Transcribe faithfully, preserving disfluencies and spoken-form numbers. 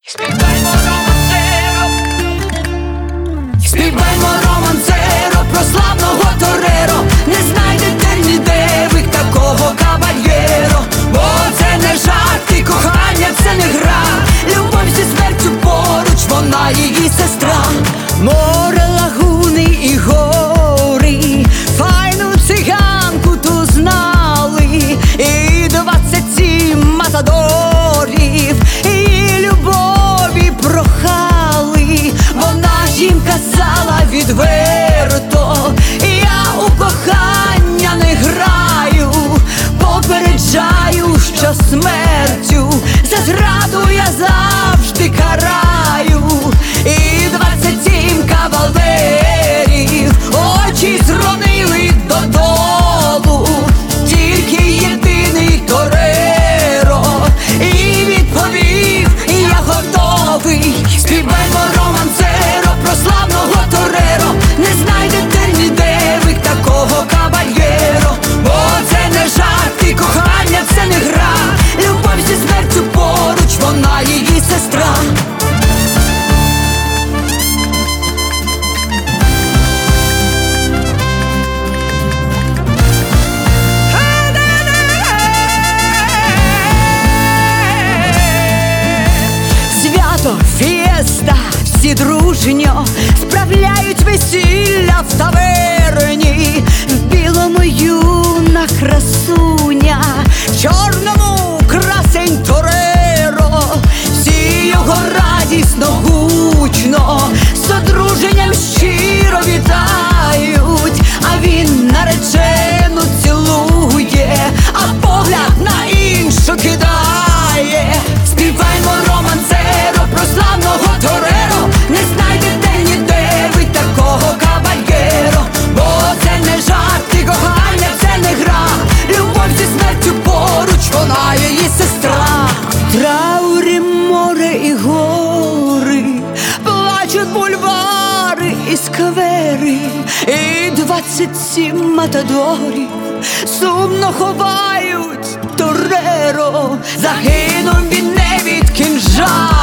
Співаймо романсеро, співаймо романсеро про славного Тореро. Не знайдете ніде ви такого кавальєро. Бо це не жарт і кохання це не гра. Любов зі смертю поруч, вона її сестра. Море, лагуни і гори, файну циганку ту знали. І двадцять сім матадорів її любові прохали. Вона ж їм казала відверто: я у кохання не граю, попереджаю, що смертю за зраду я завжди караю. І двадцять сім кавалерів очі зронили додолу, тільки єдиний Тореро і відповів: я готовий. Співаймо романсеро про славного Тореро. Не знайдете ніде ви такого кавальєро. Бо це не жарт і кохання це не гра. Любов зі смертю поруч, вона її сестра. Фієста, всі дружньо справляють весілля в таверні. В білому юна красуня, в чорному красень Тореро. Всі його радісно, гучно з одруженням щиро вітають. А він наречену цілує, а погляд на іншу кидає. Співаймо романсеро про славного Тореро. Не знайдете ніде ви такого кавальєро. Бо це не жарт і кохання це не гра. Любов зі смертю поруч, вона її сестра. В траурі море і гори, плачуть бульвари і сквери. І двадцять сім матадорів сумно ховають Тореро. Загинув він не від кінжала,